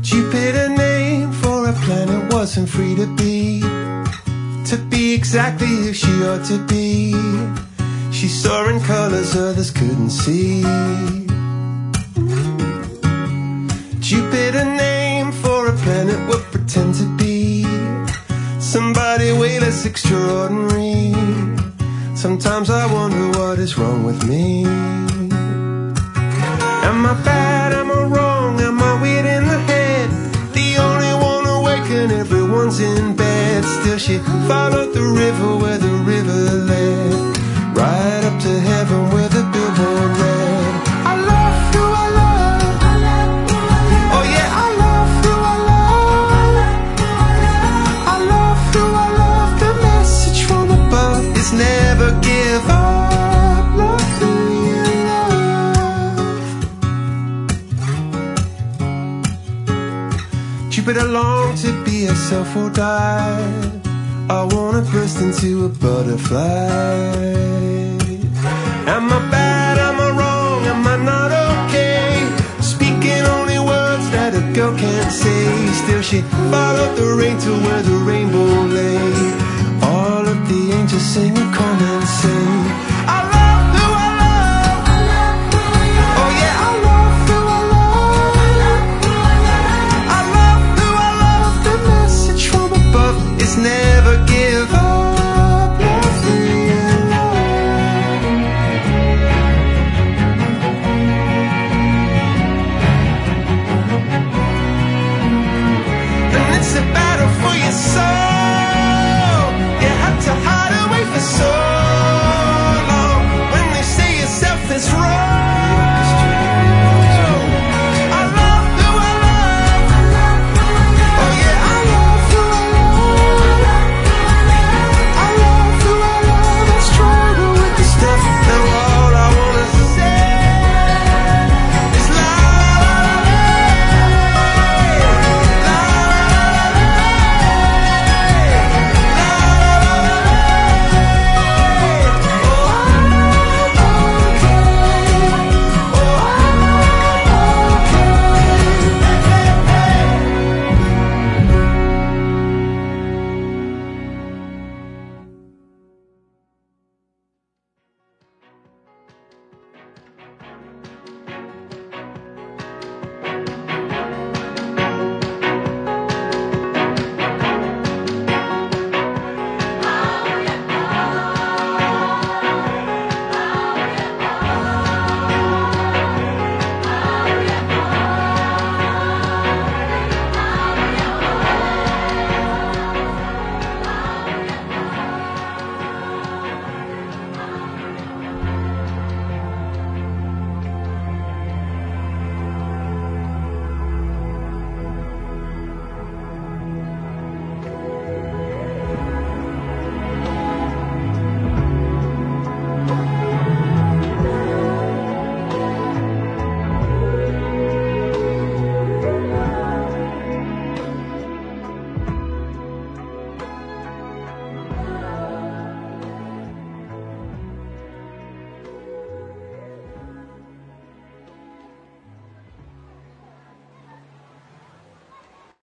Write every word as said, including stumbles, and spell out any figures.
Jupiter named for a planet wasn't free to be, to be exactly who she ought to be. She saw in colors others couldn't see. Jupiter named for a planet would pretend to be somebody way less extraordinary. Sometimes I wonder what is wrong with me. Am I bad? Am I wrong? Am I weird in the head? The only one awake and everyone's in bed. Still she followed the river where the river led, right up to heaven where the billboard read, I love who I love. Oh yeah, I love who I love. I love who I love. The message from above is never give up. Love who you love. Jupiter longed to be herself or die. I wanna burst into a butterfly. Am I bad? Am I wrong? Am I not okay? Speaking only words that a girl can't say. Still she followed the rain to where the rainbow lay. All of the angels sing and come and say,